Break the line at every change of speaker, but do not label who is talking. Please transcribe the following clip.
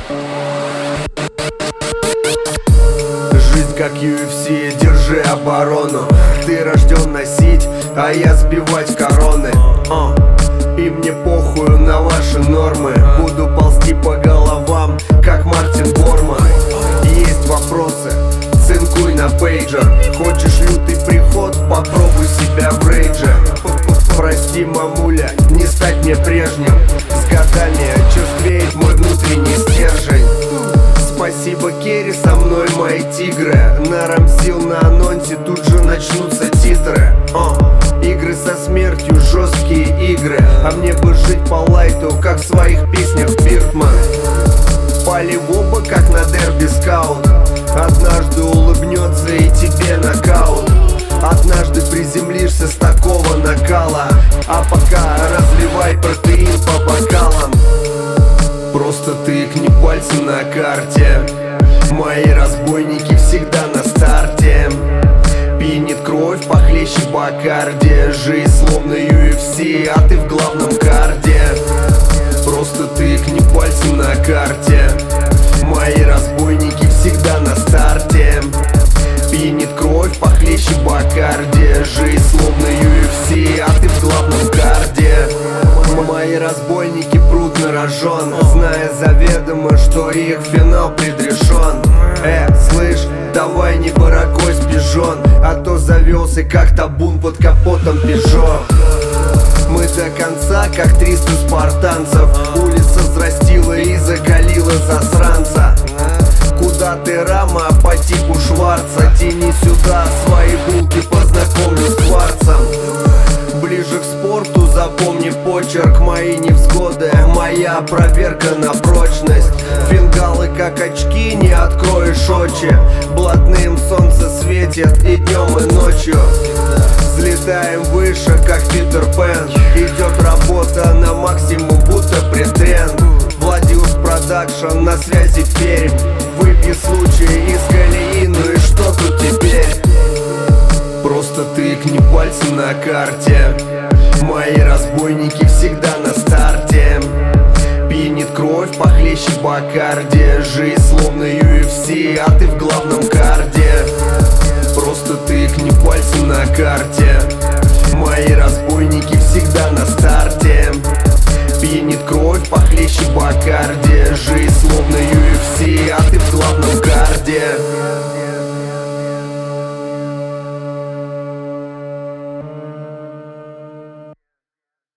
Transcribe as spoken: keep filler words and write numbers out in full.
Жизнь как ю эф си, держи оборону. Ты рожден носить, а я сбивать короны. И мне похую на ваши нормы. Буду ползти по головам, как Мартин Борман. Есть вопросы? Цинкуй на пейджер. Хочешь лютый приход? Попробуй себя в рейдже. Прости, мамуля, не стать мне прежним. С годами чувствует мой внутренний стержень. Спасибо, Керри, со мной мои тигры. Нарамсил на анонсе, тут же начнутся титры. uh. Игры со смертью, жесткие игры. А мне бы жить по лайту, как в своих песнях Биртман. Пали в оба, как на дерби скаут. Однажды улыбнется и тебе нокаут. Однажды приземлишься с такого накала. А пока разливай протеин по бокалам. Просто тыкни пальцем на карте. Мои разбойники всегда на старте. Пьянит кровь похлеще Бакарди. Жизнь словно ю эф си, а ты в главном карде. Просто тыкни пальцем на карте. Мои разбойники всегда на старте. Пьянит кровь похлеще Бакарди. Жизнь словно ю эф си, а ты в главном карде. Мои разбойники прут на рожон, зная заведомо, что их финал предрешен. Э, слышь, давай не баракой спижон, а то завелся как табун под капотом Пежо. Мы до конца, как триста спартанцев. Улица взрастила и закалила засранца. Куда ты, рама, по типу Шварца? Тяни сюда свои булки, познакомлю с кварцем. Ближе к спорту, запомни почерк. Мои невзгоды, моя проверка на прочность. Фингалы как очки, не откроешь очи. Блатным солнце светит и днем, и ночью. Взлетаем выше, как Питер Пен. Идет работа на максимум, будто предтрен. Владиус Продакшн, на связи Пермь. Выпей случай из колеи, ну и что тут теперь? Просто тыкни пальцем на карте. Мои разбойники всегда на старте. Пьянит кровь похлеще Бакарди. Жизнь словно ю эф си, а ты в главном